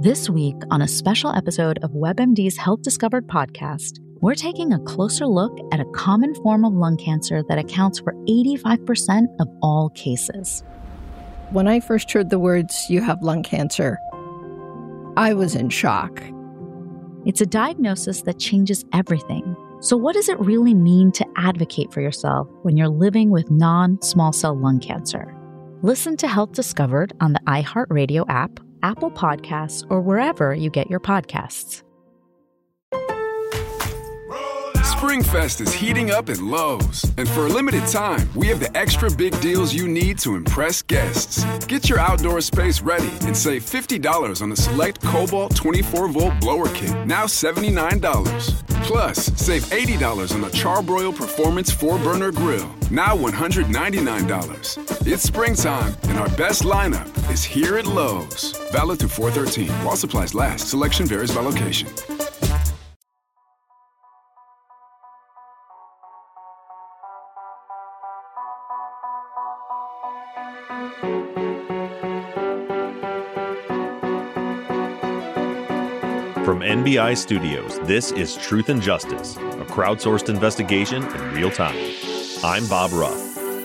This week, on a special episode of WebMD's Health Discovered podcast, we're taking a closer look at a common form of lung cancer that accounts for 85% of all cases. When I first heard the words, "you have lung cancer," I was in shock. It's a diagnosis that changes everything. So what does it really mean to advocate for yourself when you're living with non-small cell lung cancer? Listen to Health Discovered on the iHeartRadio app, Apple Podcasts, or wherever you get your podcasts. SpringFest is heating up at Lowe's. And for a limited time, we have the extra big deals you need to impress guests. Get your outdoor space ready and save $50 on the select Cobalt 24-volt blower kit, now $79. Plus, save $80 on the Charbroil Performance 4-burner grill, now $199. It's springtime, and our best lineup is here at Lowe's. Valid through 4/13. While supplies last. Selection varies by location. From NBI Studios, this is Truth and Justice, a crowdsourced investigation in real time. I'm Bob Ruff.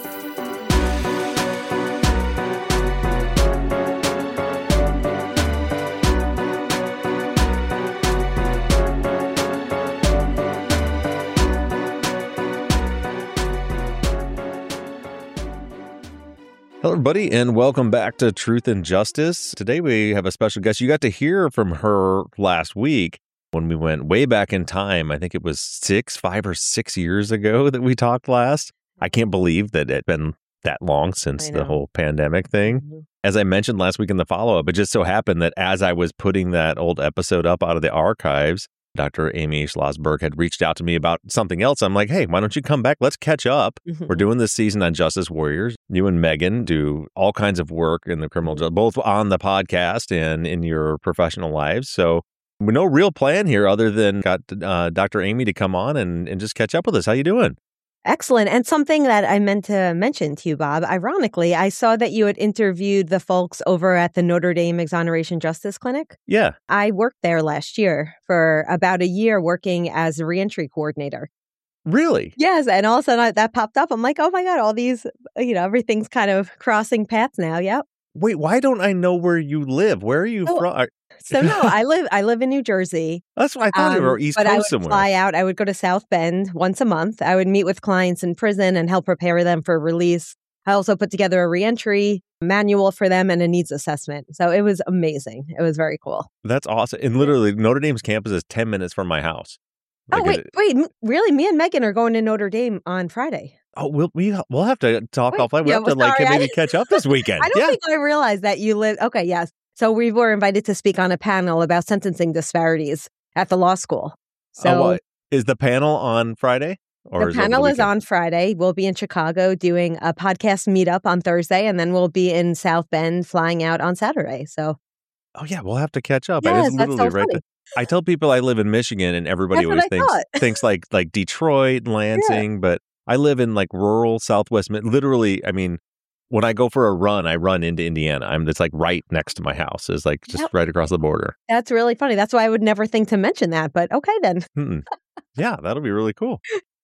Hello, everybody, and welcome back to Truth and Justice. Today we have a special guest. You got to hear from her last week when we went way back in time. I think it was 5 or 6 years ago that we talked last. I can't believe that it's been that long since the whole pandemic thing. Mm-hmm. As I mentioned last week in the follow-up, it just so happened that as I was putting that old episode up out of the archives, Dr. Amy Schlossberg had reached out to me about something else. I'm like, hey, why don't you come back? Let's catch up. Mm-hmm. We're doing this season on Justice Warriors. You and Megan do all kinds of work in the criminal justice, both on the podcast and in your professional lives. So no real plan here other than got Dr. Amy to come on and just catch up with us. How you doing? Excellent. And something that I meant to mention to you, Bob, ironically, I saw that you had interviewed the folks over at the Notre Dame Exoneration Justice Clinic. Yeah. I worked there last year for about a year working as a reentry coordinator. Really? Yes. And all of a sudden that popped up. I'm like, oh my God, all these, everything's kind of crossing paths now. Yep. Wait, why don't I know where you live? Where are you from? So no, I live in New Jersey. That's what I thought you were East Coast somewhere. But I would fly out. I would go to South Bend once a month. I would meet with clients in prison and help prepare them for release. I also put together a reentry manual for them and a needs assessment. So it was amazing. It was very cool. That's awesome. And literally, Notre Dame's campus is 10 minutes from my house. Wait, really? Me and Megan are going to Notre Dame on Friday. Oh, we'll have to talk offline. We'll have to maybe catch up this weekend. I don't think I realized that you live. Okay, yes. So we were invited to speak on a panel about sentencing disparities at the law school. So is the panel on Friday? Or the panel is on Friday. We'll be in Chicago doing a podcast meetup on Thursday, and then we'll be in South Bend flying out on Saturday. So, we'll have to catch up. Yes, it's literally right there. I tell people I live in Michigan, and everybody always thinks like Detroit, Lansing, but I live in like rural Southwest. Literally, I mean, when I go for a run, I run into Indiana. It's like right next to my house. It's like just right across the border. That's really funny. That's why I would never think to mention that. But okay, then. Yeah, that'll be really cool.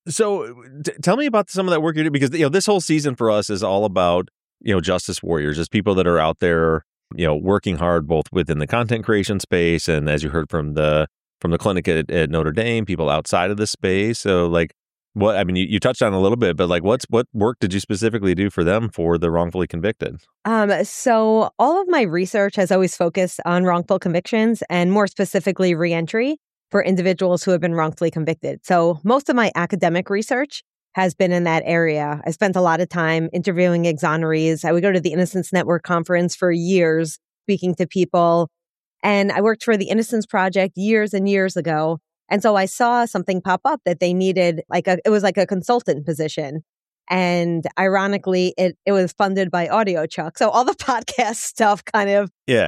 So tell me about some of that work you do, because this whole season for us is all about justice warriors, as people that are out there working hard both within the content creation space and, as you heard from the clinic at Notre Dame, people outside of the space. So like, you touched on it a little bit, but like what work did you specifically do for them for the wrongfully convicted? So all of my research has always focused on wrongful convictions and more specifically reentry for individuals who have been wrongfully convicted. So most of my academic research has been in that area. I spent a lot of time interviewing exonerees. I would go to the Innocence Network conference for years, speaking to people. And I worked for the Innocence Project years and years ago. And so I saw something pop up that they needed, it was like a consultant position. And ironically, it was funded by AudioChuck. So all the podcast stuff kind of,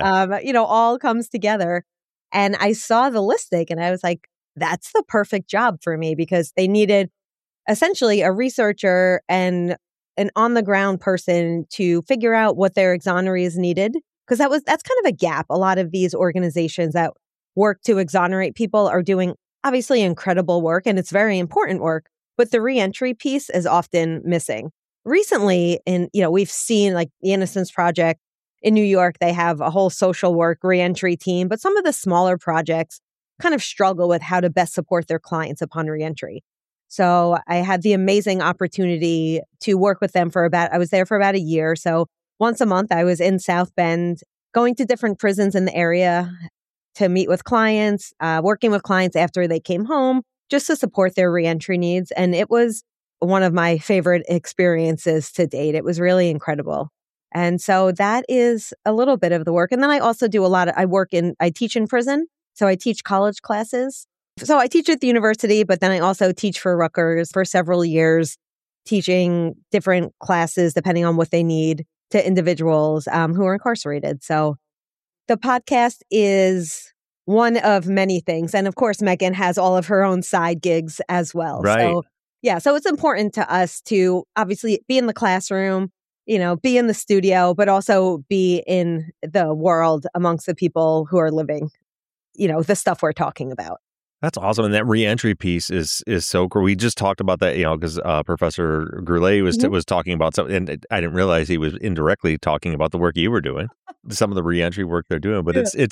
all comes together. And I saw the listing and I was like, that's the perfect job for me, because they needed essentially a researcher and an on-the-ground person to figure out what their exonerees needed because that's kind of a gap. A lot of these organizations that work to exonerate people are doing obviously incredible work, and it's very important work, but the reentry piece is often missing. Recently, we've seen like the Innocence Project in New York, they have a whole social work reentry team, but some of the smaller projects kind of struggle with how to best support their clients upon reentry. So I had the amazing opportunity to work with them I was there for about a year. So once a month, I was in South Bend, going to different prisons in the area to meet with clients, working with clients after they came home, just to support their reentry needs. And it was one of my favorite experiences to date. It was really incredible. And so that is a little bit of the work. And then I also do I teach in prison. So I teach college classes. So I teach at the university, but then I also teach for Rutgers for several years, teaching different classes depending on what they need to individuals who are incarcerated. So the podcast is one of many things. And of course, Megan has all of her own side gigs as well. Right. So it's important to us to obviously be in the classroom, be in the studio, but also be in the world amongst the people who are living, the stuff we're talking about. That's awesome. And that reentry piece is so cool. We just talked about that, because Professor Goulet was talking about something, and I didn't realize he was indirectly talking about the work you were doing, some of the reentry work they're doing. But it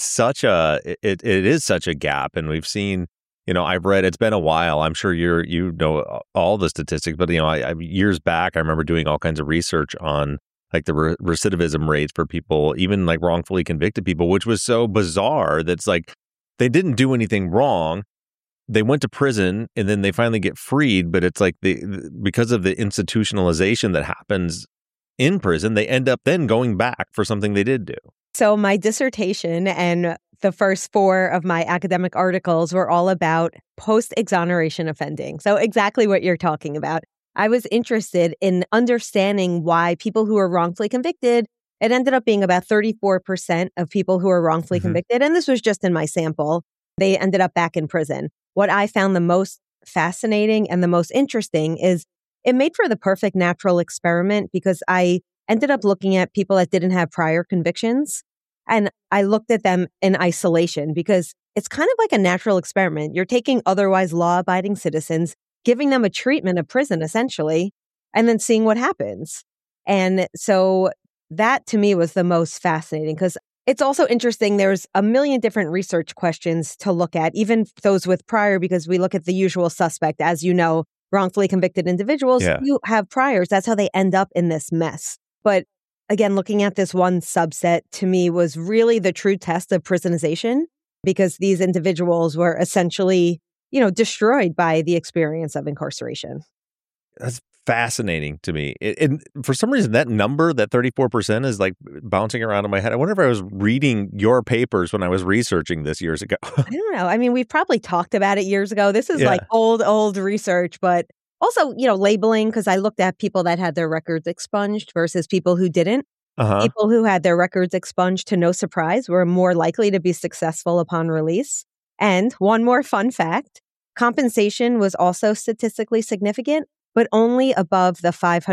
is such a gap. And we've seen, I've read, it's been a while. I'm sure you know all the statistics, but I years back, I remember doing all kinds of research on like the recidivism rates for people, even like wrongfully convicted people, which was so bizarre. That's like they didn't do anything wrong. They went to prison and then they finally get freed, but it's like because of the institutionalization that happens in prison, they end up then going back for something they did do. So my dissertation and the first 4 of my academic articles were all about post-exoneration offending. So exactly what you're talking about. I was interested in understanding why people who were wrongfully convicted, it ended up being about 34% of people who were wrongfully convicted. And this was just in my sample. They ended up back in prison. What I found the most fascinating and the most interesting is it made for the perfect natural experiment because I ended up looking at people that didn't have prior convictions. And I looked at them in isolation because it's kind of like a natural experiment. You're taking otherwise law-abiding citizens, giving them a treatment of prison, essentially, and then seeing what happens. And so that to me was the most fascinating because it's also interesting. There's a million different research questions to look at, even those with prior, because we look at the usual suspect, as you know, wrongfully convicted individuals who have priors. That's how they end up in this mess. But again, looking at this one subset to me was really the true test of prisonization because these individuals were essentially, destroyed by the experience of incarceration. That's fascinating to me. And for some reason, that number, that 34% is like bouncing around in my head. I wonder if I was reading your papers when I was researching this years ago. I don't know. I mean, we've probably talked about it years ago. This is like old research, but also, labeling, because I looked at people that had their records expunged versus people who didn't. People who had their records expunged, to no surprise, were more likely to be successful upon release. And one more fun fact, compensation was also statistically significant, but only above the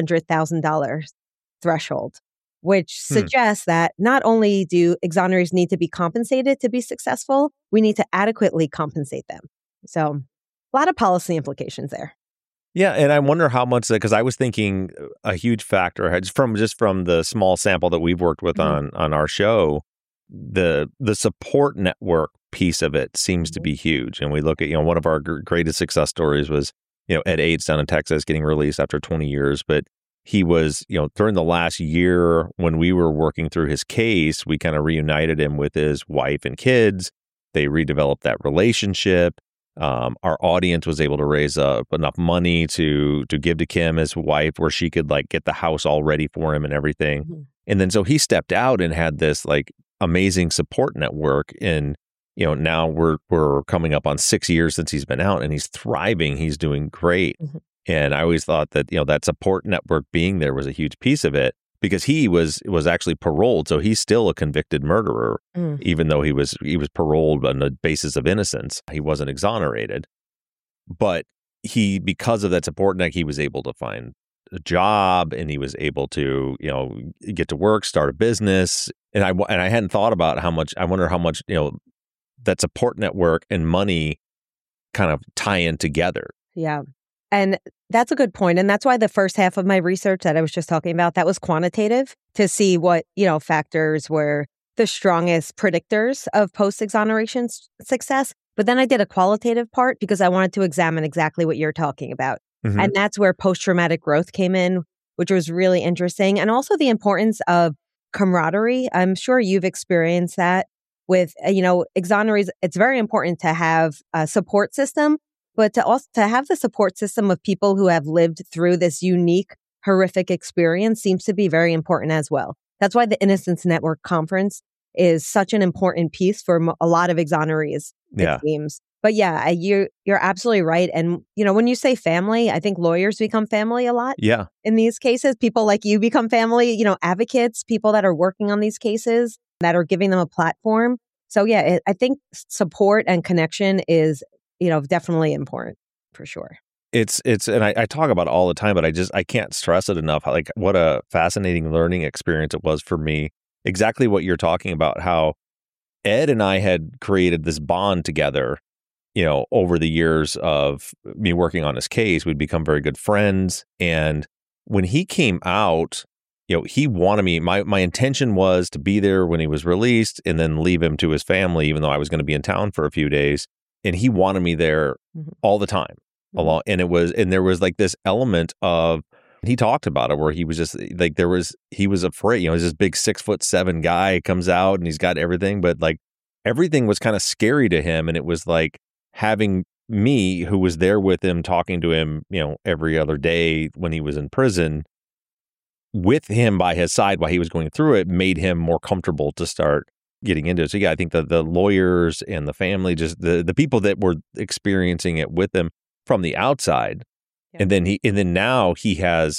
$500,000 threshold, which suggests that not only do exonerees need to be compensated to be successful, we need to adequately compensate them. So a lot of policy implications there. Yeah, and I wonder how much, because I was thinking a huge factor, just from the small sample that we've worked with on our show, the support network piece of it seems to be huge. And we look at, one of our greatest success stories was, Ed Ates down in Texas getting released after 20 years. But he was, during the last year when we were working through his case, we kind of reunited him with his wife and kids. They redeveloped that relationship. Our audience was able to raise up enough money to give to Kim, his wife, where she could like get the house all ready for him and everything. And then so he stepped out and had this like amazing support network. And now we're coming up on 6 years since he's been out, and he's thriving. He's doing great. And I always thought that that support network being there was a huge piece of it, because he was actually paroled, so he's still a convicted murderer, even though he was paroled on the basis of innocence. He wasn't exonerated, but because of that support network, he was able to find a job and he was able to, get to work, start a business. And I hadn't thought about I wonder how much, that support network and money kind of tie in together. Yeah. And that's a good point. And that's why the first half of my research that I was just talking about, that was quantitative to see what, factors were the strongest predictors of post-exoneration success. But then I did a qualitative part because I wanted to examine exactly what you're talking about. Mm-hmm. And that's where post-traumatic growth came in, which was really interesting. And also the importance of camaraderie. I'm sure you've experienced that with, exonerees. It's very important to have a support system, but to have the support system of people who have lived through this unique, horrific experience seems to be very important as well. That's why the Innocence Network Conference is such an important piece for a lot of exonerees, it seems. But yeah, you're absolutely right. And, when you say family, I think lawyers become family a lot. Yeah. In these cases, people like you become family, advocates, people that are working on these cases that are giving them a platform. So yeah, I think support and connection is, definitely important for sure. It's and I talk about it all the time, but I can't stress it enough. Like what a fascinating learning experience it was for me. Exactly what you're talking about, how Ed and I had created this bond together, over the years of me working on his case. We'd become very good friends. And when he came out, he wanted me, my intention was to be there when he was released and then leave him to his family, even though I was going to be in town for a few days. And he wanted me there all the time. Along, and there was like this element of, he talked about it where he was just like, he was afraid, he's this big 6'7" guy comes out and he's got everything, but like everything was kind of scary to him. And it was like having me who was there with him, talking to him, every other day when he was in prison with him by his side while he was going through it, made him more comfortable to start getting into it. So yeah, I think the lawyers and the family, just the people that were experiencing it with him from the outside. Yeah. And then now he's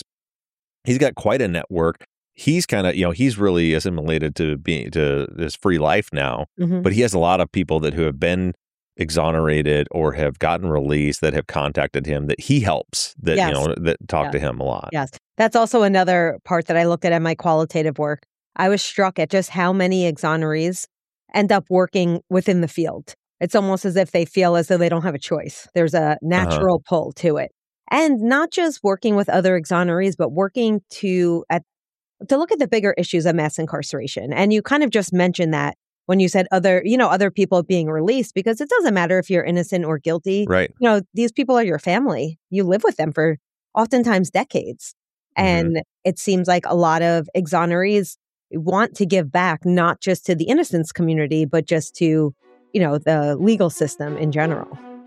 got quite a network. He's kind of, he's really assimilated to this free life now, but he has a lot of people who have been exonerated or have gotten released that have contacted him that he helps, that, that talk to him a lot. Yes. That's also another part that I looked at in my qualitative work. I was struck at just how many exonerees end up working within the field. It's almost as if they feel as though they don't have a choice. There's a natural pull to it. And not just working with other exonerees, but working to look at the bigger issues of mass incarceration. And you kind of just mentioned that when you said other people being released, because it doesn't matter if you're innocent or guilty. Right. These people are your family. You live with them for oftentimes decades. And it seems like a lot of exonerees want to give back, not just to the innocence community, but just to the legal system in general.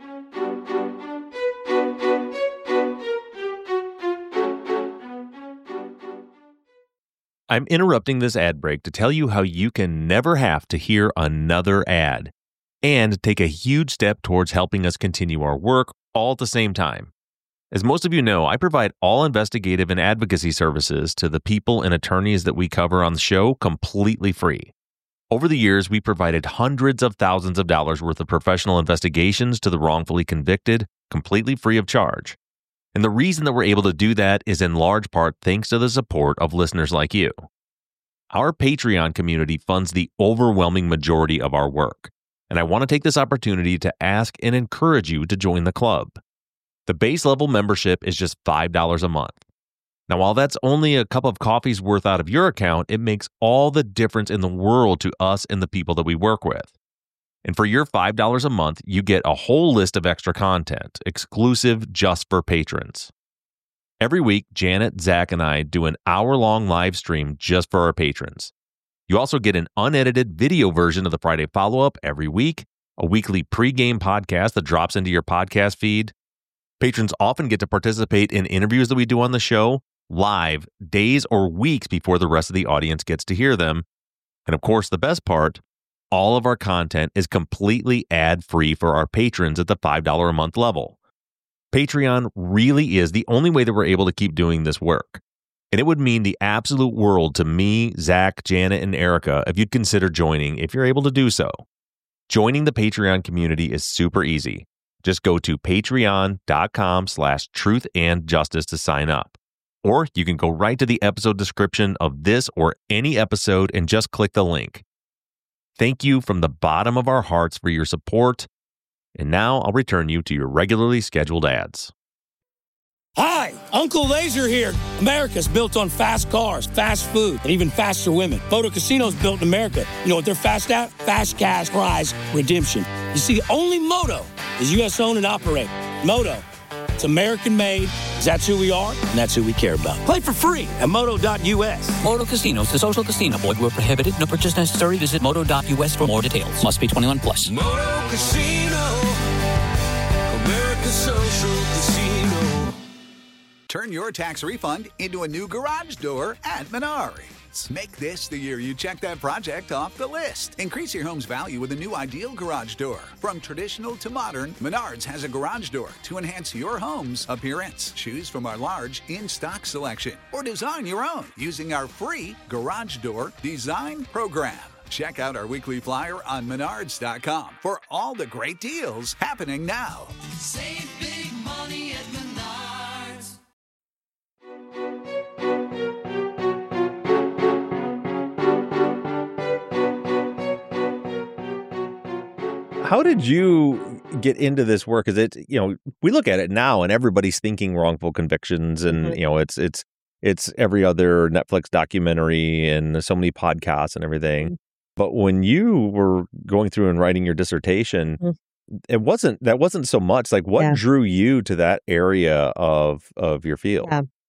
I'm interrupting this ad break to tell you how you can never have to hear another ad and take a huge step towards helping us continue our work all at the same time. As most of you know, I provide all investigative and advocacy services to the people and attorneys that we cover on the show completely free. Over the years, we provided hundreds of thousands of dollars worth of professional investigations to the wrongfully convicted, completely free of charge. And the reason that we're able to do that is in large part thanks to the support of listeners like you. Our Patreon community funds the overwhelming majority of our work, and I want to take this opportunity to ask and encourage you to join the club. The base level membership is just $5 a month. Now, while that's only a cup of coffee's worth out of your account, it makes all the difference in the world to us and the people that we work with. And for your $5 a month, you get a whole list of extra content, exclusive just for patrons. Every week, Janet, Zach, and I do an hour-long live stream just for our patrons. You also get an unedited video version of the Friday follow-up every week, a weekly pregame podcast that drops into your podcast feed. Patrons often get to participate in interviews that we do on the show, live, days or weeks before the rest of the audience gets to hear them. And of course, the best part, all of our content is completely ad-free for our patrons at the $5 a month level. Patreon really is the only way that we're able to keep doing this work. And it would mean the absolute world to me, Zach, Janet, and Erica if you'd consider joining if you're able to do so. Joining the Patreon community is super easy. Just go to patreon.com/truthandjustice to sign up. Or you can go right to the episode description of this or any episode and just click the link. Thank you from the bottom of our hearts for your support. And now I'll return you to your regularly scheduled ads. Hi, Uncle Laser here. America's built on fast cars, fast food, and even faster women. Moto Casino's built in America. You know what they're fast at? Fast cash prize redemption. You see, only Moto is U.S. owned and operated. Moto, it's American made, 'cause that's who we are, and that's who we care about. Play for free at moto.us. Moto Casinos, the social casino. Void where prohibited. No purchase necessary. Visit moto.us for more details. Must be 21 plus. Moto Casino, America's social casino. Turn your tax refund into a new garage door at Menards. Make this the year you check that project off the list. Increase your home's value with a new ideal garage door. From traditional to modern, Menards has a garage door to enhance your home's appearance. Choose from our large in-stock selection or design your own using our free Garage Door Design Program. Check out our weekly flyer on Menards.com for all the great deals happening now. Save big money at Menards. How did you get into this work? Because we look at it now and everybody's thinking wrongful convictions, and it's every other Netflix documentary and so many podcasts and everything. But when you were going through and writing your dissertation, that wasn't so much. Like, what drew you to that area of your field?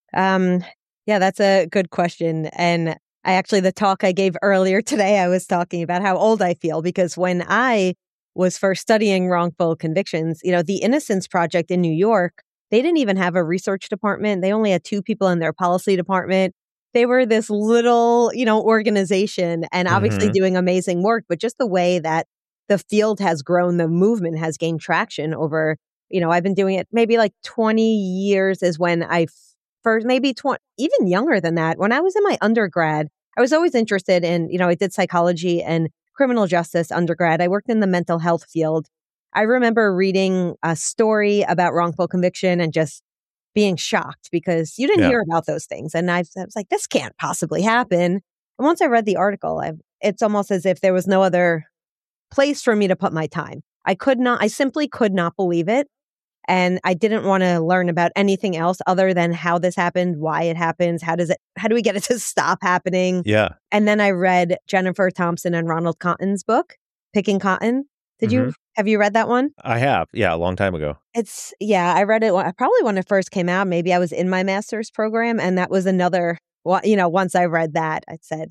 Yeah, that's a good question. And the talk I gave earlier today, I was talking about how old I feel, because when I was first studying wrongful convictions, the Innocence Project in New York, they didn't even have a research department. They only had 2 people in their policy department. They were this little, organization, and obviously doing amazing work. But just the way that the field has grown, the movement has gained traction over, I've been doing it maybe like 20 years is when I first, maybe 20, even younger than that. When I was in my undergrad, I was always interested in, I did psychology and criminal justice undergrad. I worked in the mental health field. I remember reading a story about wrongful conviction and just being shocked because you didn't hear about those things. And I was like, this can't possibly happen. And once I read the article, it's almost as if there was no other place for me to put my time. I simply could not believe it. And I didn't want to learn about anything else other than how this happened, why it happens, how do we get it to stop happening? Yeah. And then I read Jennifer Thompson and Ronald Cotton's book, Picking Cotton. Have you read that one? I have. Yeah, a long time ago. I read it probably when it first came out. Maybe I was in my master's program, and that was another, once I read that, I said,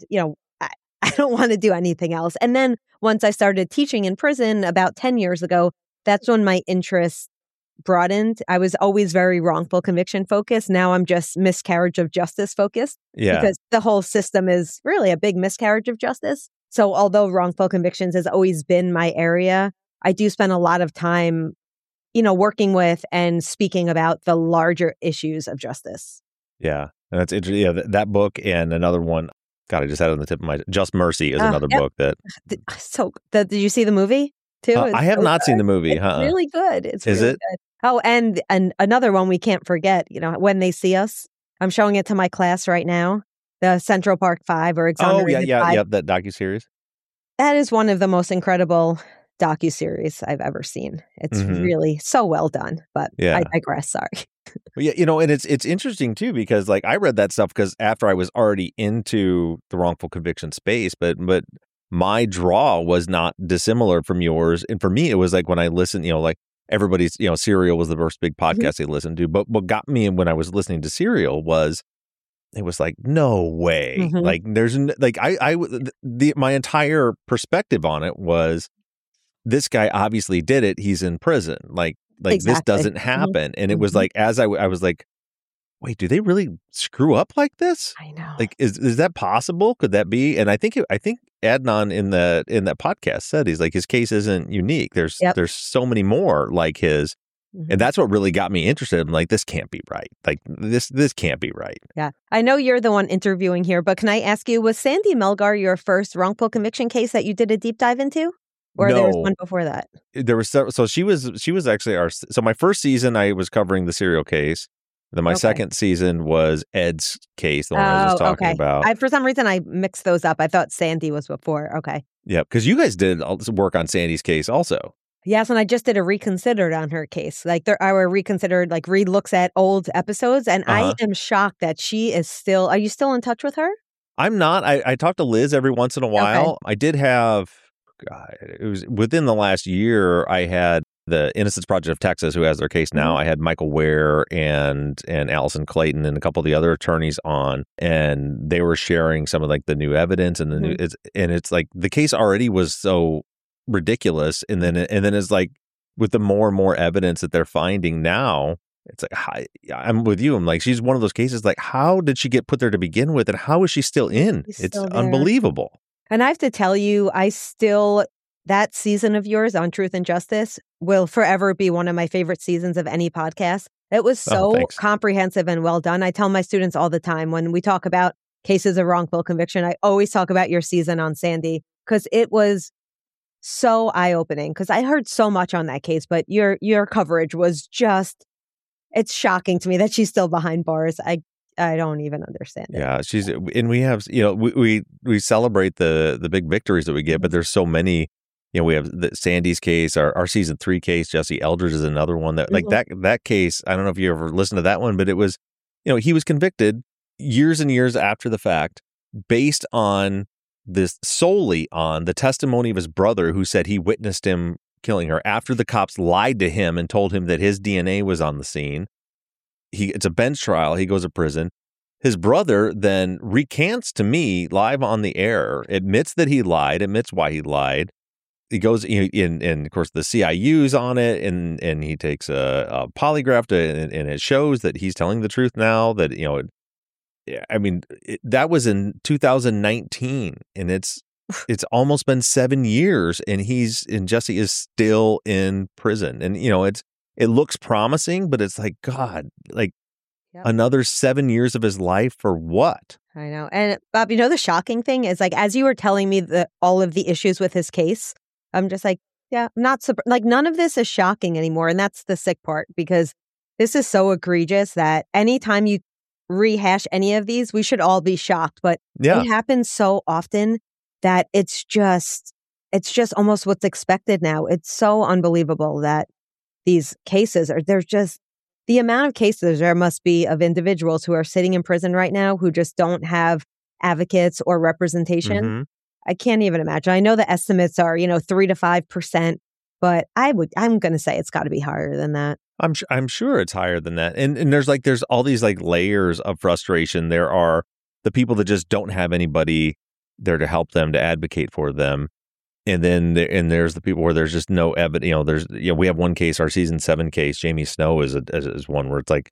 I don't want to do anything else. And then once I started teaching in prison about 10 years ago, that's when my interest broadened. I was always very wrongful conviction focused. Now I'm just miscarriage of justice focused. Yeah. Because the whole system is really a big miscarriage of justice. So although wrongful convictions has always been my area, I do spend a lot of time, working with and speaking about the larger issues of justice. Yeah. And that's interesting. Yeah, that book and another one, God, I just had it on the tip of my, Just Mercy is another book that. Did you see the movie? Too. I have not seen the movie. It's really good. Is really it? Good. Oh, and another one we can't forget, When They See Us. I'm showing it to my class right now. The Central Park 5 or Exonerated 5. That docuseries. That is one of the most incredible docuseries I've ever seen. It's really so well done, but I digress. Sorry. Well, and it's interesting too, because like I read that stuff because after I was already into the wrongful conviction space, but my draw was not dissimilar from yours. And for me, it was like when I listened, like everybody's, Serial was the first big podcast they listened to. But what got me when I was listening to Serial was, it was like, no way. Like there's like, my entire perspective on it was, this guy obviously did it. He's in prison. Like exactly. This doesn't happen. And it was like, as I was like, wait, do they really screw up like this? I know. Like, is that possible? Could that be? And I think Adnan in that podcast said, he's like, his case isn't unique. There's so many more like his. And that's what really got me interested. I'm like, this can't be right. Like this can't be right. Yeah. I know you're the one interviewing here, but can I ask you, was Sandy Melgar your first wrongful conviction case that you did a deep dive into? Or no. There was one before that? There was so she was actually so my first season I was covering the Serial case. And then my Okay. second season was Ed's case, the one I was just talking about. For some reason, I mixed those up. I thought Sandy was before. Okay. Yeah, because you guys did work on Sandy's case also. Yes, and I just did a reconsidered on her case. Like our reconsidered, like re-looks at old episodes, and I am shocked that she is still. Are you still in touch with her? I'm not. I talk to Liz every once in a while. I did have, God, it was within the last year, I had the Innocence Project of Texas, who has their case now. I had Michael Ware and Allison Clayton and a couple of the other attorneys on, and they were sharing some of like the new evidence and the new. It's like the case already was so ridiculous, and then it's like with the more and more evidence that they're finding now, it's like I'm with you. I'm like, she's one of those cases. Like, how did she get put there to begin with, and how is she still in? It's unbelievable. And I have to tell you, that season of yours on Truth and Justice will forever be one of my favorite seasons of any podcast. It was so comprehensive and well done. I tell my students all the time when we talk about cases of wrongful conviction, I always talk about your season on Sandy because it was so eye-opening. Because I heard so much on that case, but your coverage was just, it's shocking to me that she's still behind bars. I don't even understand it. Yeah, and we have, we celebrate the big victories that we get, but there's so many. We have Sandy's case, our season 3 case. Jesse Eldridge is another one that like that case. I don't know if you ever listened to that one, but it was, he was convicted years and years after the fact, based on solely on the testimony of his brother, who said he witnessed him killing her after the cops lied to him and told him that his DNA was on the scene. It's a bench trial. He goes to prison. His brother then recants to me live on the air, admits that he lied, admits why he lied. He goes in, and of course the CIU's on it, and he takes a polygraph and it shows that he's telling the truth now. That that was in 2019, and it's almost been 7 years, and Jesse is still in prison, and it looks promising, but it's like, God, like another 7 years of his life for what? I know. And Bob, the shocking thing is, like, as you were telling me all of the issues with his case, I'm just like, yeah, I'm not like, none of this is shocking anymore. And that's the sick part, because this is so egregious that anytime you rehash any of these, we should all be shocked. But it happens so often that it's just almost what's expected now. It's so unbelievable that these cases there's just the amount of cases there must be of individuals who are sitting in prison right now who just don't have advocates or representation. I can't even imagine. I know the estimates are, 3 to 5%, but I'm going to say it's got to be higher than that. I'm sure it's higher than that. And there's all these like layers of frustration. There are the people that just don't have anybody there to help them, to advocate for them. And then there's the people where there's just no evidence. We have one case, our season 7 case, Jamie Snow is one where it's like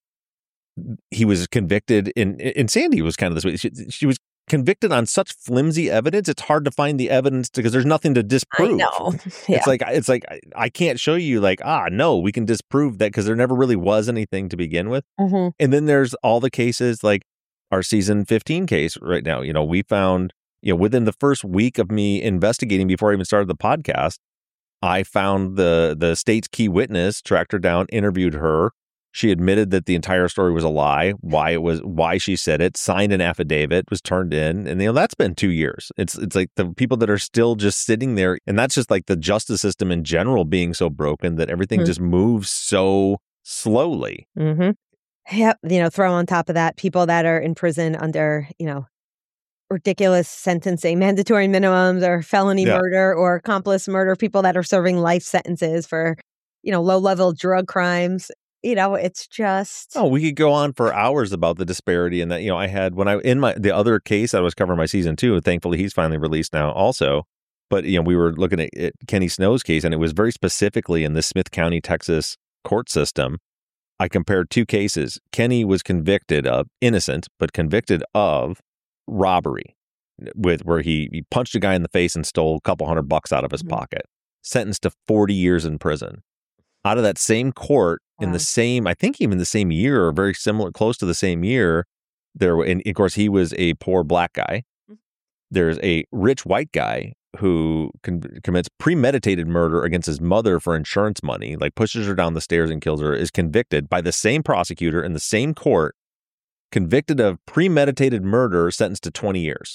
he was convicted in Sandy was kind of this way. She was convicted on such flimsy evidence. It's hard to find the evidence because there's nothing to disprove. I know. Yeah. It's like I can't show you like, no, we can disprove that because there never really was anything to begin with. And then there's all the cases like our season 15 case right now. We found, within the first week of me investigating before I even started the podcast, I found the state's key witness, tracked her down, interviewed her. She admitted that the entire story was a lie, why she said it, signed an affidavit, was turned in. And, that's been 2 years. It's like the people that are still just sitting there. And that's just like the justice system in general being so broken that everything just moves so slowly. Yep. Throw on top of that people that are in prison under, ridiculous sentencing, mandatory minimums or felony murder or accomplice murder, people that are serving life sentences for, low-level drug crimes. It's just... Oh, we could go on for hours about the disparity. And that, I had, the other case I was covering my season 2, and thankfully he's finally released now also. But, we were looking at Kenny Snow's case, and it was very specifically in the Smith County, Texas court system. I compared 2 cases. Kenny was innocent, but convicted of robbery where he punched a guy in the face and stole a couple $100 out of his pocket. Sentenced to 40 years in prison. Out of that same court, in the same, I think even the same year, or very similar, close to the same year, and of course he was a poor black guy. There's a rich white guy who commits premeditated murder against his mother for insurance money, like pushes her down the stairs and kills her, is convicted by the same prosecutor in the same court, convicted of premeditated murder, sentenced to 20 years.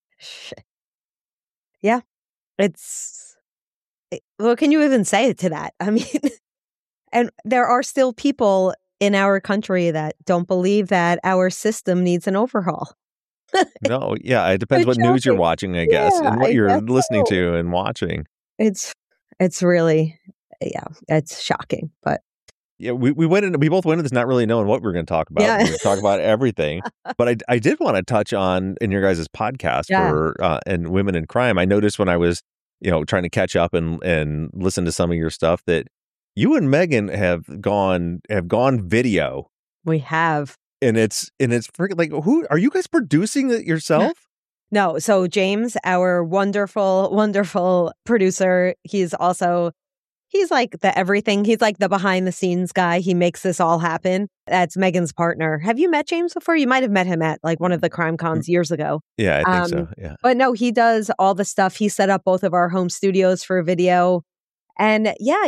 Yeah. What can you even say to that? I mean, and there are still people in our country that don't believe that our system needs an overhaul. No, yeah, it depends what news you're watching, I guess, and what you're listening to and watching. It's really, it's shocking. But yeah, we both went into this not really knowing what we were going to talk about. Yeah. We were going to talk about everything, but I did want to touch on in your guys' podcast for and Women in Crime. I noticed when I was trying to catch up and listen to some of your stuff that you and Megan have gone video. We have. And it's freaking like, who are you guys producing it yourself? No. So James, our wonderful, wonderful producer, he's like the everything. He's like the behind the scenes guy. He makes this all happen. That's Megan's partner. Have you met James before? You might have met him at like one of the crime cons years ago. Yeah, I think so. Yeah. But no, he does all the stuff. He set up both of our home studios for video. And yeah,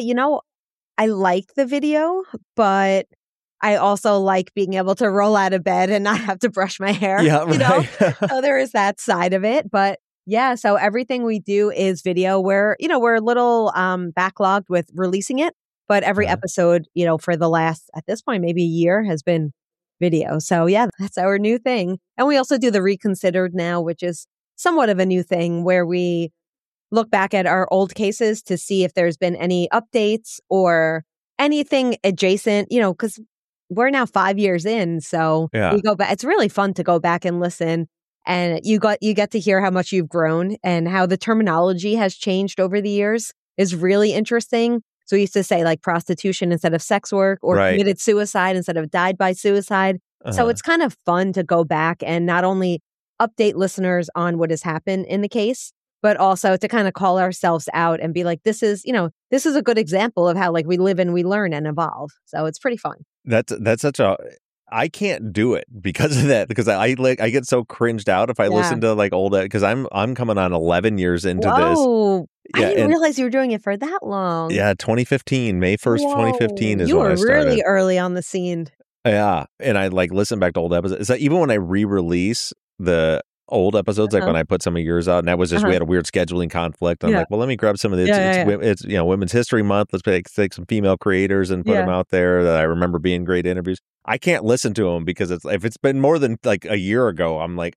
I like the video, but I also like being able to roll out of bed and not have to brush my hair. Yeah, right. So there is that side of it. But yeah, so everything we do is video. We're a little backlogged with releasing it, but every episode, for the last, at this point, maybe a year has been video. So yeah, that's our new thing. And we also do the Reconsidered now, which is somewhat of a new thing where we look back at our old cases to see if there's been any updates or anything adjacent, because we're now 5 years in. So we go back. It's really fun to go back and listen. And you get to hear how much you've grown and how the terminology has changed over the years is really interesting. So we used to say like prostitution instead of sex work, or committed suicide instead of died by suicide. So it's kind of fun to go back and not only update listeners on what has happened in the case, but also to kind of call ourselves out and be like, this is a good example of how like we live and we learn and evolve. So it's pretty fun. That's such a, I can't do it because of that, because I get so cringed out if I listen to like old, because I'm coming on 11 years into this. Yeah, I didn't realize you were doing it for that long. Yeah, 2015, May 1st, 2015 is when I started. You were really early on the scene. Yeah, and I like listen back to old episodes. So even when I re-release the old episodes, like when I put some of yours out, and that was just we had a weird scheduling conflict. I'm like, well, let me grab some of this. It's Women's History Month. Let's take some female creators and put them out there that I remember being great interviews. I can't listen to them because if it's been more than like a year ago, I'm like,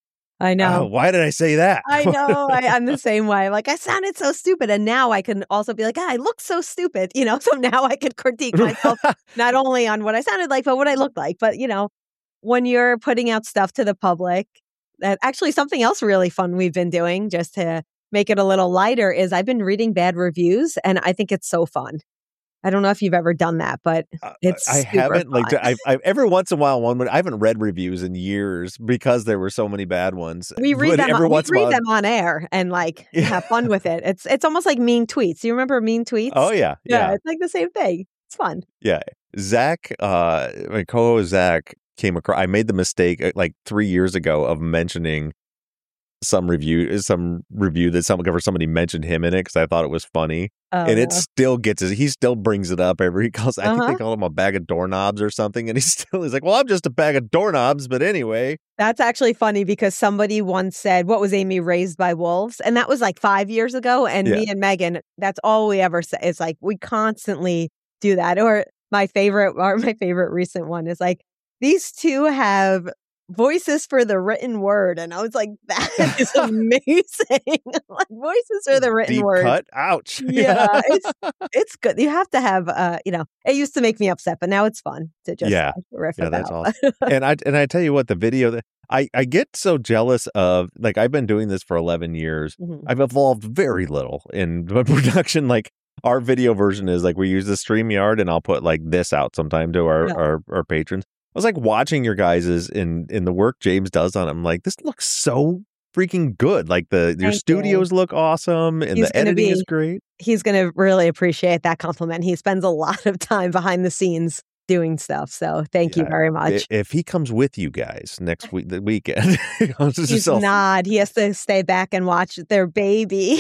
I know. Why did I say that? I know. I'm the same way. Like, I sounded so stupid. And now I can also be like, I look so stupid, so now I can critique myself, not only on what I sounded like, but what I looked like. But, when you're putting out stuff to the public, that actually something else really fun we've been doing just to make it a little lighter is I've been reading bad reviews, and I think it's so fun. I don't know if you've ever done that, but it's I haven't. fun. Like I've every once in a while I haven't read reviews in years because there were so many bad ones. We read them. Them on air and like have fun with it. It's almost like mean tweets. You remember mean tweets? Oh yeah. It's like the same thing. It's fun. Yeah, Zach, my co-host Zach came across. I made the mistake like 3 years ago of mentioning some review that somebody mentioned him in it because I thought it was funny, and it still he still brings it up every. He calls. I think they call him a bag of doorknobs or something, and he's like, "Well, I'm just a bag of doorknobs." But anyway, that's actually funny because somebody once said, "What was Amy raised by wolves?" And that was like 5 years ago. And me and Megan, that's all we ever say. It's like we constantly do that. Or my favorite recent one is like, these two have voices for the written word. And I was like, that is amazing. Like, voices for the written word. Cut. Ouch. Yeah, it's good. You have to have, it used to make me upset, but now it's fun to just riff about. That's awesome. and I tell you what, the video that I get so jealous of, like, I've been doing this for 11 years. Mm-hmm. I've evolved very little in the production. Like, our video version is like, we use the StreamYard, and I'll put like this out sometime to our patrons. I was like watching your guys's in the work James does on it. I'm like, this looks so freaking good. Like your studios look awesome, and the editing is great. He's going to really appreciate that compliment. He spends a lot of time behind the scenes doing stuff. So thank you Yeah. very much. If he comes with you guys next week, the weekend, He's not. He has to stay back and watch their baby.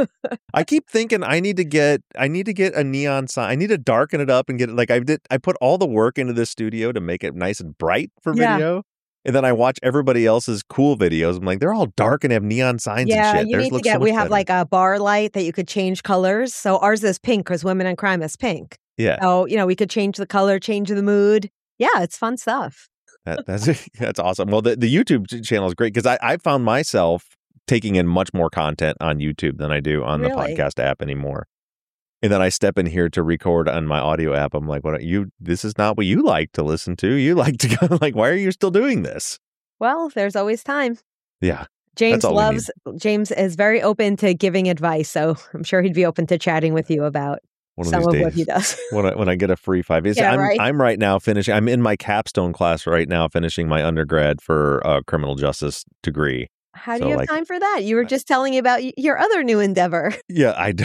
I keep thinking I need to get a neon sign. I need to darken it up and get it like I put all the work into this studio to make it nice and bright for Yeah. video. And then I watch everybody else's cool videos. I'm like, they're all dark and have neon signs and Yeah, shit. you Theirs need to looks so get, much we have better. like a bar light that you could change colors. So ours is pink because Women in Crime is pink. Yeah. So, we could change the color, change the mood. Yeah, it's fun stuff. That's awesome. Well, the YouTube channel is great because I found myself taking in much more content on YouTube than I do on the Really? podcast app anymore. And then I step in here to record on my audio app. I'm like, this is not what you like to listen to. You like to go like, why are you still doing this? Well, there's always time. Yeah. James all we James is very open to giving advice. So I'm sure he'd be open to chatting with you about One of some these of days. what he does. When I get a free 5 years. Yeah, right. I'm right now finishing. I'm in my capstone class right now, finishing my undergrad for a criminal justice degree. How do So, you have like, time for that? You were just telling me about your other new endeavor. Yeah, I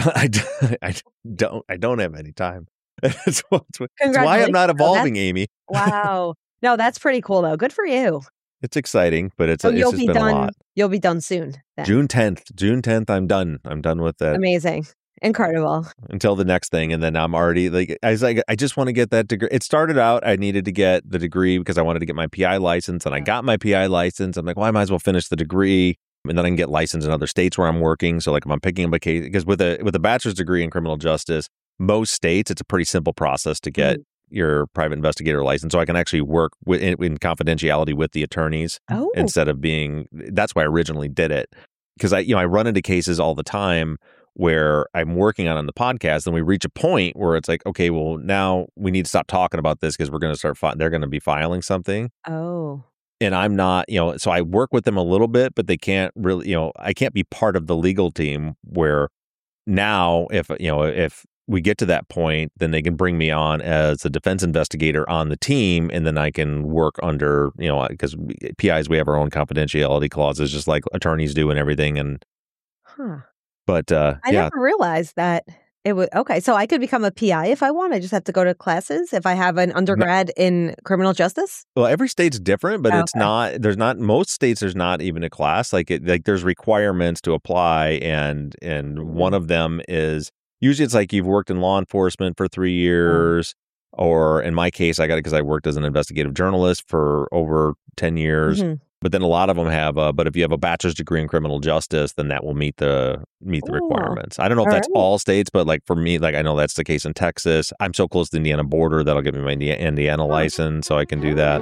don't have any time. That's why I'm not Congratulations. Oh, evolving, Amy. Wow. No, that's pretty cool though. Good for you. It's exciting, but it's So just you'll be been a done. lot. You'll be done soon. then. June 10th, I'm done. I'm done with that Amazing. Incredible. until the next thing, and then I'm already like, I just want to get that degree. It started out I needed to get the degree because I wanted to get my PI license, and I got my PI license. I'm like, well, I might as well finish the degree, and then I can get licensed in other states where I'm working. So like, if I'm picking up a case, because with a bachelor's degree in criminal justice, most states it's a pretty simple process to get your private investigator license, so I can actually work in confidentiality with the attorneys Oh. instead of being. That's why I originally did it, because I run into cases all the time where I'm working on the podcast, and we reach a point where it's like, okay, well, now we need to stop talking about this because we're going to start. They're going to be filing something, Oh. and I'm not. So I work with them a little bit, but they can't really. I can't be part of the legal team. Where now, if we get to that point, then they can bring me on as a defense investigator on the team, and then I can work under, because PIs, we have our own confidentiality clauses, just like attorneys do and everything. And Huh. but I yeah, never realized that it would. Okay, so I could become a PI if I want. I just have to go to classes if I have an undergrad in criminal justice. well, every state's different, but it's Okay. not. There's not most states. There's not even a class like there's requirements to apply, and one of them is usually it's like you've worked in law enforcement for 3 years. Or in my case, I got it because I worked as an investigative journalist for over 10 years. Mhm. But then a lot of them have, but if you have a bachelor's degree in criminal justice, then that will meet the requirements. I don't know if All that's right. all states, but like for me, like I know that's the case in Texas. I'm so close to the Indiana border that'll give me my Indiana license, so I can do that.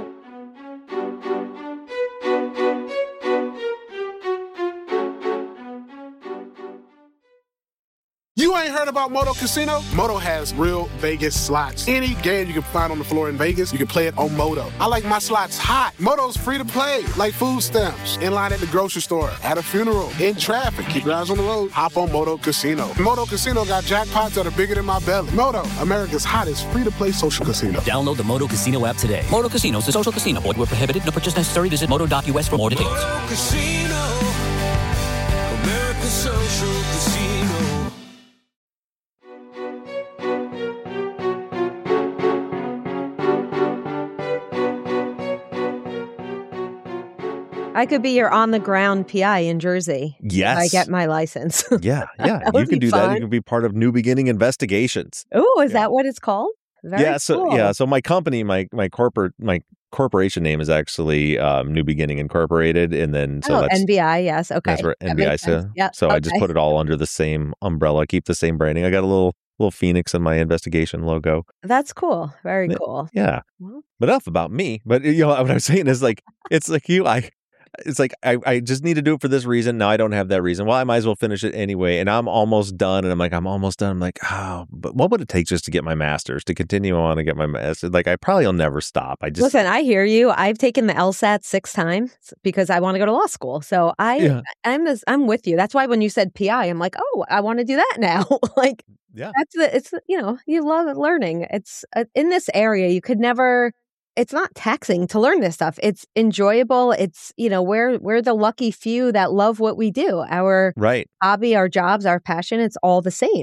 You ain't heard about Moto Casino? Moto has real Vegas slots. Any game you can find on the floor in Vegas, you can play it on Moto. I like my slots hot. Moto's free to play, like food stamps, in line at the grocery store, at a funeral, in traffic. Keep your eyes on the road. Hop on Moto Casino. Moto Casino got jackpots that are bigger than my belly. Moto, America's hottest free-to-play social casino. Download the Moto Casino app today. Moto Casino is a social casino. Void where prohibited. No purchase necessary. Visit moto.us for more details. Casino, America's social casino. I could be your on the ground PI in Jersey. Yes. If I get my license. Yeah. That You would can be do that. fun. You can be part of New Beginning Investigations. Oh, is that what it's called? Very cool. So my company, my corporation name is actually New Beginning Incorporated, and then so that's NBI, yes. Okay. that's where That NBI. makes sense. Yep. So I just okay. put it all under the same umbrella, keep the same branding. I got a little phoenix in my investigation logo. That's cool. Very Yeah. cool. Yeah. Well, But enough about me. But what I'm saying is like it's like I just need to do it for this reason. Now I don't have that reason. Well, I might as well finish it anyway. And I'm almost done. And I'm almost done. I'm like, oh, but what would it take just to get my master's, to continue on and get my master's? Like I probably will never stop. I just listen, I hear you. I've taken the LSAT 6 times because I want to go to law school. So Yeah. I'm with you. That's why when you said PI, I'm like, oh, I want to do that now. Like Yeah. you love learning. It's in this area, you could never. It's not taxing to learn this stuff. It's enjoyable. It's, we're the lucky few that love what we do. Our Right. hobby, our jobs, our passion, it's all the same.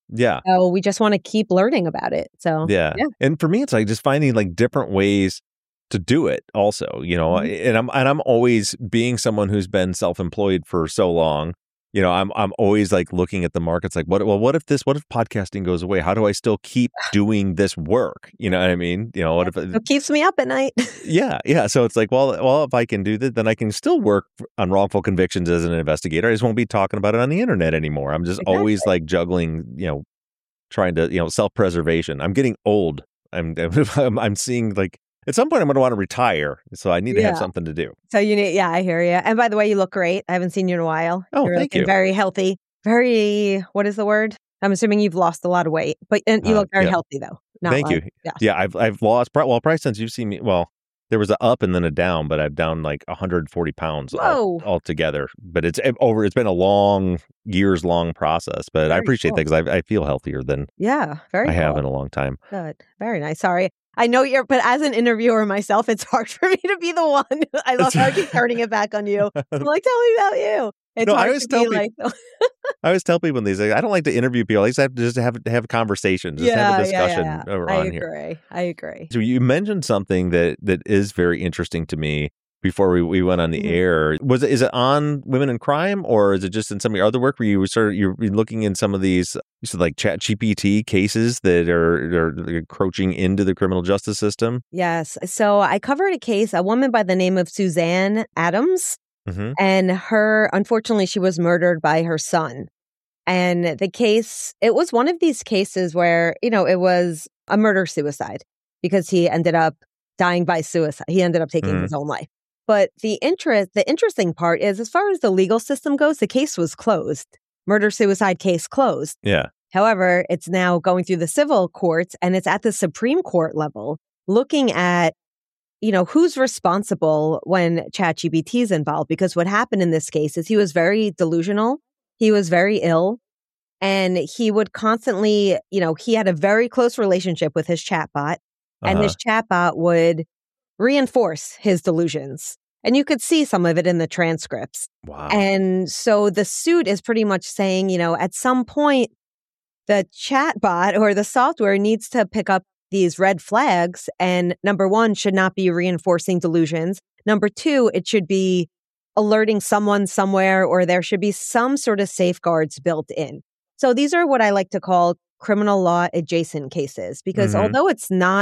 Yeah. So we just want to keep learning about it. So Yeah. And for me, it's like just finding like different ways to do it also, and I'm always being someone who's been self-employed for so long, I'm always like looking at the markets like what if podcasting goes away? How do I still keep doing this work? You know what I mean? What if it keeps me up at night? Yeah. So it's like, well, if I can do that, then I can still work on wrongful convictions as an investigator. I just won't be talking about it on the internet anymore. I'm just always like juggling, trying to, self-preservation. I'm getting old. I'm seeing like at some point I'm going to want to retire. So I need to have something to do. So you need, I hear you. And by the way, you look great. I haven't seen you in a while. Oh, You're thank you. Very healthy. Very, what is the word? I'm assuming you've lost a lot of weight, but you look very healthy though. Thank you. Yeah. I've lost, probably since you've seen me. Well, there was an up and then a down, but I've down like 140 pounds altogether. But it's been a years long process, but very I appreciate that because I feel healthier than I have in a long time. Good. Very nice. Sorry. I know but as an interviewer myself, it's hard for me to be the one. I love how I keep turning it back on you. I'm like, tell me about you. It's hard I always tell people these days, I don't like to interview people. I like to have conversations, have a discussion over on here. I agree. So you mentioned something that is very interesting to me before we went on the air. Is it on Women in Crime, or is it just in some of your other work where you're looking in some of these, you said like ChatGPT cases that are encroaching into the criminal justice system? Yes. So I covered a woman by the name of Suzanne Adams. Mm-hmm. And unfortunately, she was murdered by her son. And the case, it was one of these cases where, it was a murder-suicide because he ended up dying by suicide. He ended up taking his own life. But the interesting part is, as far as the legal system goes, the case was closed. Murder-suicide case closed. Yeah. However, it's now going through the civil courts, and it's at the Supreme Court level, looking at who's responsible when ChatGPT is involved? Because what happened in this case is he was very delusional. He was very ill. And he would constantly, he had a very close relationship with his chatbot. And this chatbot would reinforce his delusions. And you could see some of it in the transcripts. Wow. And so the suit is pretty much saying, at some point, the chatbot or the software needs to pick up these red flags, and number one, should not be reinforcing delusions. Number two, it should be alerting someone somewhere, or there should be some sort of safeguards built in. So these are what I like to call criminal law adjacent cases, because although it's not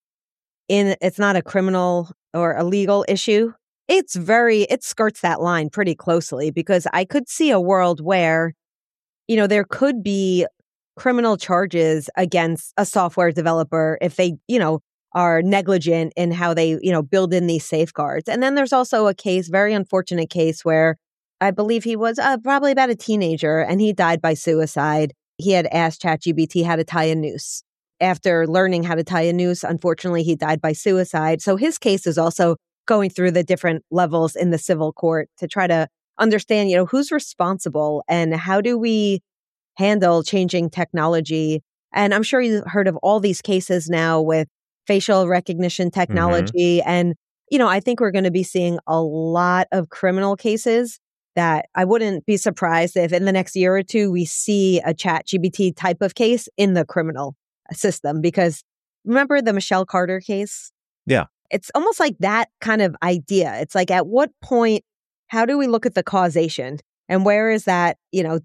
a criminal or a legal issue, it skirts that line pretty closely, because I could see a world where, there could be criminal charges against a software developer if they, are negligent in how they, build in these safeguards. And then there's also a very unfortunate case where I believe he was probably about a teenager and he died by suicide. He had asked ChatGPT how to tie a noose. After learning how to tie a noose, unfortunately, he died by suicide. So his case is also going through the different levels in the civil court to try to understand, who's responsible and how do we handle changing technology. And I'm sure you've heard of all these cases now with facial recognition technology. And, I think we're going to be seeing a lot of criminal cases that I wouldn't be surprised if in the next year or two, we see a ChatGPT type of case in the criminal system. Because remember the Michelle Carter case? Yeah. It's almost like that kind of idea. It's like, at what point, how do we look at the causation? And where is that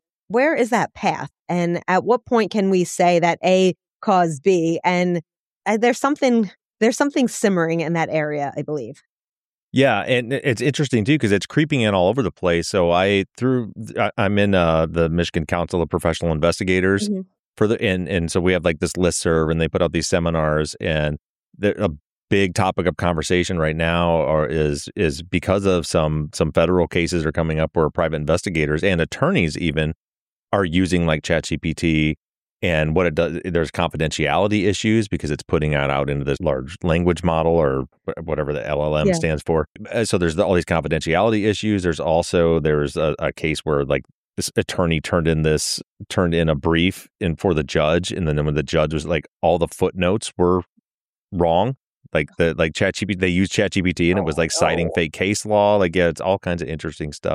path? And at what point can we say that A caused B? And there's something simmering in that area, I believe. Yeah, and it's interesting too because it's creeping in all over the place. So I'm in the Michigan Council of Professional Investigators and so we have like this listserv, and they put out these seminars, and a big topic of conversation right now is because of some federal cases are coming up where private investigators and attorneys even are using like ChatGPT, and what it does, there's confidentiality issues because it's putting it out into this large language model or whatever the LLM stands for. So there's all these confidentiality issues. There's a case where like this attorney turned in a brief for the judge, and then when the judge was like, all the footnotes were wrong. Like ChatGPT, they used ChatGPT and it was like citing fake case law. Like, yeah, it's all kinds of interesting stuff.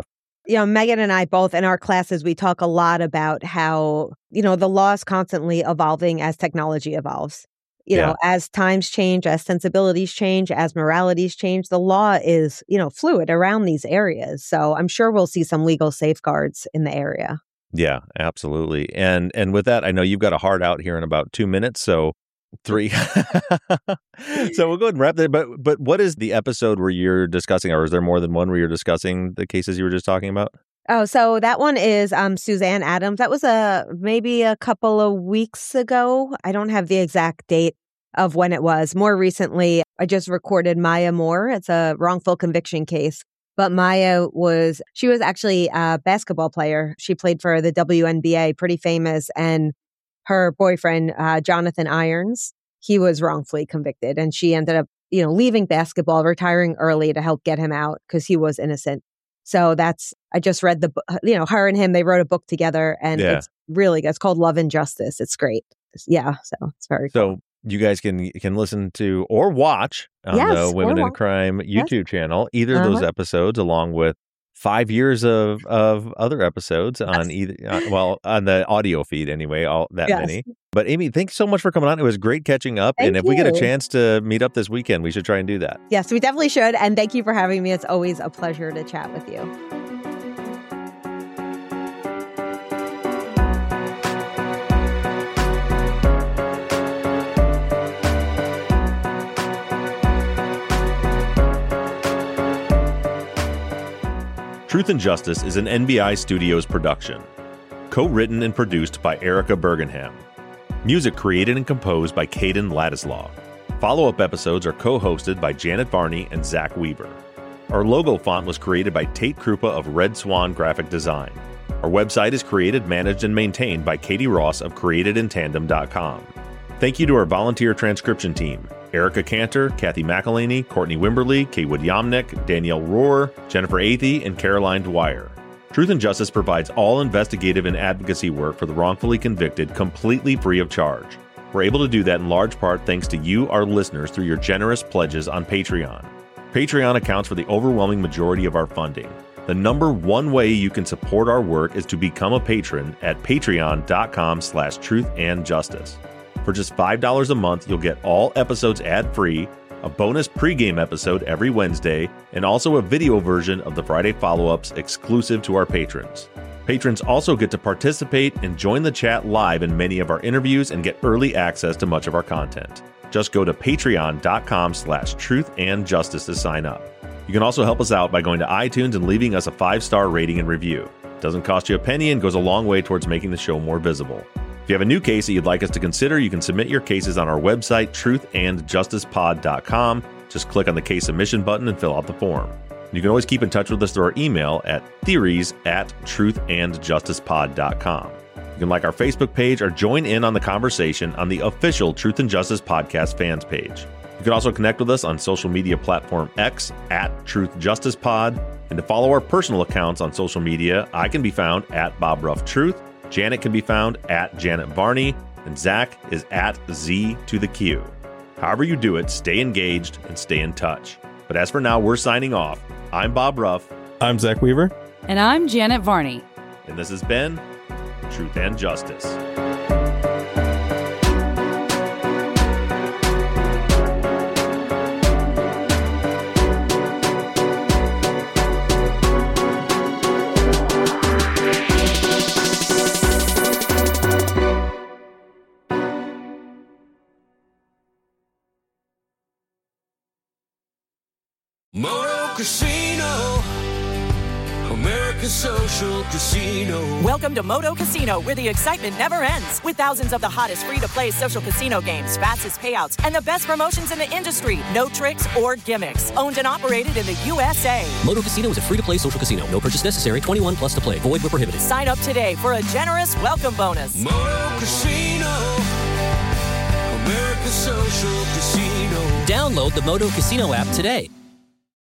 Megan and I both in our classes, we talk a lot about how, the law is constantly evolving as technology evolves. As times change, as sensibilities change, as moralities change, the law is, fluid around these areas. So I'm sure we'll see some legal safeguards in the area. Yeah, absolutely. And with that, I know you've got a hard out here in about 2 minutes. So 3. So we'll go ahead and wrap there. But what is the episode where you're discussing, or is there more than one where you're discussing the cases you were just talking about? Oh, so that one is Suzanne Adams. That was maybe a couple of weeks ago. I don't have the exact date of when it was. More recently, I just recorded Maya Moore. It's a wrongful conviction case. But Maya was actually a basketball player. She played for the WNBA, pretty famous. And her boyfriend, Jonathan Irons, he was wrongfully convicted. And she ended up, leaving basketball, retiring early to help get him out because he was innocent. So I just read the book, her and him, they wrote a book together and it's really good. It's called Love and Justice. It's great. Yeah. So it's very cool. So you guys can listen to or watch on the Women in Crime YouTube channel, either of those episodes, along with 5 years of other episodes on on the audio feed anyway, all that many. But Amy, thanks so much for coming on. It was great catching up. And if we get a chance to meet up this weekend, we should try and do that. Yes, we definitely should. And thank you for having me. It's always a pleasure to chat with you. Truth and Justice is an NBI Studios production. Co-written and produced by Erica Bergenham. Music created and composed by Caden Ladislaw. Follow-up episodes are co-hosted by Janet Varney and Zach Weaver. Our logo font was created by Tate Krupa of Red Swan Graphic Design. Our website is created, managed, and maintained by Katie Ross of CreatedInTandem.com. Thank you to our volunteer transcription team, Erica Cantor, Kathy McElhaney, Courtney Wimberly, Kaywood Yomnick, Danielle Rohr, Jennifer Athey, and Caroline Dwyer. Truth and Justice provides all investigative and advocacy work for the wrongfully convicted completely free of charge. We're able to do that in large part thanks to you, our listeners, through your generous pledges on Patreon. Patreon accounts for the overwhelming majority of our funding. The number one way you can support our work is to become a patron at patreon.com/truthandjustice. For just $5 a month, you'll get all episodes ad-free, a bonus pregame episode every Wednesday, and also a video version of the Friday follow-ups exclusive to our patrons. Patrons also get to participate and join the chat live in many of our interviews and get early access to much of our content. Just go to patreon.com/truthandjustice to sign up. You can also help us out by going to iTunes and leaving us a 5-star rating and review. It doesn't cost you a penny and goes a long way towards making the show more visible. If you have a new case that you'd like us to consider, you can submit your cases on our website, truthandjusticepod.com. Just click on the case submission button and fill out the form. You can always keep in touch with us through our email at theories@truthandjusticepod.com. You can like our Facebook page or join in on the conversation on the official Truth and Justice Podcast fans page. You can also connect with us on social media platform X @TruthJusticePod. And to follow our personal accounts on social media, I can be found at BobRuffTruth. Janet can be found at Janet Varney, and Zach is at Z2the_Q. However you do it, stay engaged and stay in touch. But as for now, we're signing off. I'm Bob Ruff. I'm Zach Weaver. And I'm Janet Varney. And this has been Truth and Justice. Moto Casino, America's social casino. Welcome to Moto Casino, where the excitement never ends. With thousands of the hottest free-to-play social casino games, fastest payouts, and the best promotions in the industry. No tricks or gimmicks. Owned and operated in the USA. Moto Casino is a free-to-play social casino. No purchase necessary. 21 plus to play. Void where prohibited. Sign up today for a generous welcome bonus. Moto Casino, America's social casino. Download the Moto Casino app today.